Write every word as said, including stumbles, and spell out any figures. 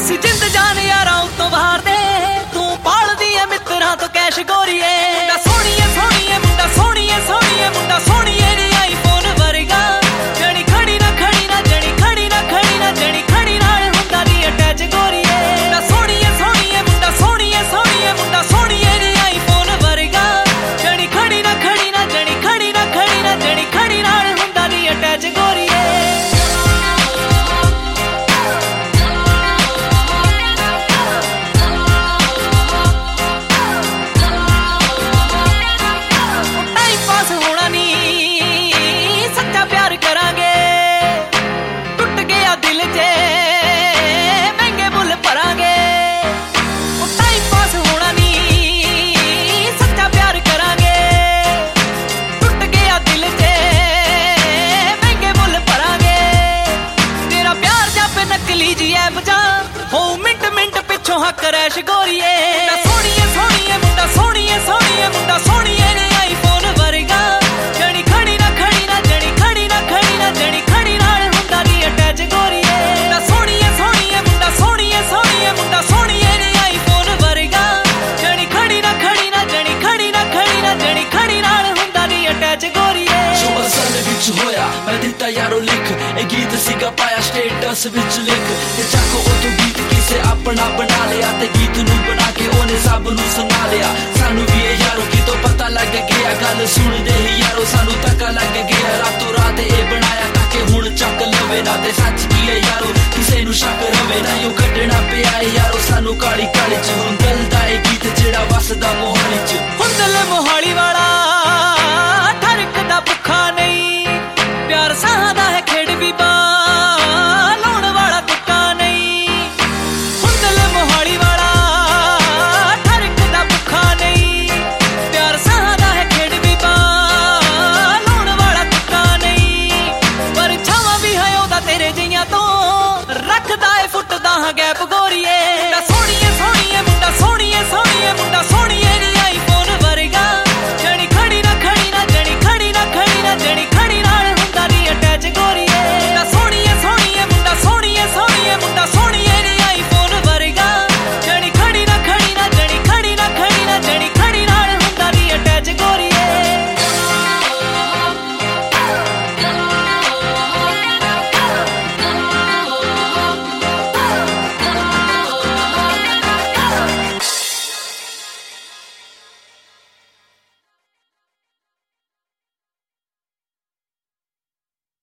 ਅਸੀਂ ਜਿੰਦ ਜਾਨ ਯਾਰਾਂ ਉਤੋਂ ਬਾਹਰ ਦੇ ਤੂੰ ਪਾਲਦੀ ਐ ਮਿੱਤਰਾਂ ਤੋਂ ਕੈਸ਼ ਗੋਰੀਏ ਮੁੰਡਾ ਸੋਹਣੀਏ ਸੋਹਣੀਏ ਮੁੰਡਾ ਸੋਹਣੀਏ ਸੋਹਣੀਏ ਮੁੰਡਾ ਸੋਹਣੀਏ ਨੀ ਆਈਫੋਨ ਵਰਗਾ ਜਣੀ ਖੜੀ ਨਾ ਖੜੀ ਨਾ ਜਣੀ ਖੜੀ ਨਾ ਖੜੀ ਨਾ ਜਣੀ ਖੜੀ ਨਾਲ ਹੁੰਦਾ ਦੀ ਅਟੈਚ ਗੋਰੀਏ ਮੁੰਡਾ ਸੋਹਣੀਏ ਸੋਹਣੀਏ ਮੁੰਡਾ ਸੋਹਣੀਏ ਸੋਹਣੀਏ ਮੁੰਡਾ ਸੋਹਣੀਏ ਨੀ ਆਈਫੋਨ ਵਰਗਾ ਜਣੀ ਖੜੀ ਨਾ ਖੜੀ ਨਾ ਜਣੀ ਖੜੀ ਨਾ ਖੜੀ ਨਾ ਜਣੀ ਖੜੀ ਨਾਲ ਹੁੰਦਾ ਦੀ ਅਟੈਚ ਗੋਰੀਏ ਕਰੈਸ਼ ਗੋਰੀਏ ਮੁੰਡਾ ਸੋਹਣੀਏ ਸੋਹਣੀਏ ਮੁੰਡਾ ਸੋਹਣੀਏ ਸੋਹਣੀਏ ਮੁੰਡਾ ਸੋਹਣੀਏ ਨੀ ਆਈਫੋਨ ਵਰਗਾ ਜਣੀ ਖੜੀ ਨਾ ਖੜੀ ਨਾ ਜਣੀ ਖੜੀ ਨਾ ਖੜੀ ਨਾ ਜਣੀ ਖੜੀ ਨਾਲ ਹੁੰਦਾ ਦੀ ਅਟੈਚ ਗੋਰੀਏ ਮੁੰਡਾ ਸੋਹਣੀਏ ਸੋਹਣੀਏ ਮੁੰਡਾ ਸੋਹਣੀਏ ਸੋਹਣੀਏ ਮੁੰਡਾ ਸੋਹਣੀਏ ਨੀ ਆਈਫੋਨ ਵਰਗਾ ਜਣੀ ਖੜੀ ਨਾ ਖੜੀ ਨਾ ਜਣੀ ਖੜੀ ਨਾ ਖੜੀ ਨਾ ਜਣੀ ਖੜੀ ਨਾਲ ਹੁੰਦਾ ਦੀ ਅਟੈਚ ਗੋਰੀਏ ਜੋ ਅਸਲ ਵਿੱਚ ਹੋਇਆ ਮੈਂ ਦਿੱਤਾ ਯਾਰੋ ਲਿਖ ਇਹ ਗੀਤ ਸੀਗਾ ਪਾਇਆ ਸਟੇਟਸ ਵਿੱਚ ਲਿਖ ਤੇ ਚਾਕੋ ਉਤੋਂ ਗੀਤ ਕਿਸੇ ਆਪਣਾ ਬਣਾ ਲਿਆ ਤੇ ਗੀਤ ਨੂੰ ਬਣਾ ਕੇ ਉਹਨੇ ਸਭ ਨੂੰ ਸੁਣਾ ਲਿਆ ਸਾਨੂੰ ਵੀ ਇਹ ਯਾਰੋ ਕਿਤੋਂ ਪਤਾ ਲੱਗ ਗਿਆ ਗੱਲ ਸੁਣਦੇ ਹੀ ਯਾਰੋ ਸਾਨੂੰ ਧੱਕਾ ਲੱਗ ਗਿਆ ਰਾਤੋਂ ਰਾਤ ਇਹ ਬਣਾਇਆ ਤਾਂ ਕਿ ਹੁਣ ਚੱਕ ਲਵੇ ਨਾ ਤੇ ਸੱਚ ਕੀ ਹੈ ਯਾਰੋ ਕਿਸੇ ਨੂੰ ਸ਼ੱਕ ਰਵੇ ਨਾ ਯੋ ਕੱਢਣਾ ਪਿਆ ਯਾਰੋ ਸਾਨੂੰ ਕਾਲੀ ਕਾਲੀ ਚ ਹੁਣ ਦਿਲ ਦਾ ਇਹ ਗੀਤ ਜਿਹੜਾ ਵਸਦਾ ਮੋਹਾਲੀ ਚ ਹੁਣ ਦਿਲ ਮੋਹਾਲੀ ਵਾਲਾ ਠਰਕਦਾ ਭੁੱਖਾ ਨਹੀਂ ਪਿਆਰ ਸਾਹ ਦਾ ਹੈ ਖੇਡ ਵੀ ਬਾ ਲਾਉਣ ਵਾਲਾ ਤੁੱਕਾ ਨਹੀਂ ਹੁਣ ਦਿਲ ਮੋਹਾਲੀ ਵਾਲਾ ਠਰਕਦਾ ਭੁੱਖਾ ਨਹੀਂ ਪਿਆਰ ਸਾਹ ਦਾ ਹੈ ਖੇਡ ਵੀ ਬਾ ਲਾਉਣ ਵਾਲਾ ਤੁੱਕਾ ਨਹੀਂ ਪਰ ਛਾਵਾਂ ਵੀ ਹੈ ਉਹਦਾ ਤੇਰੇ ਜਿਹੀਆਂ ਤੋਂ ਰੱਖਦਾ ਏ ਫੁੱਟਦਾ ਹਾਂ ਗੈਪ ਗੋਰੀਏ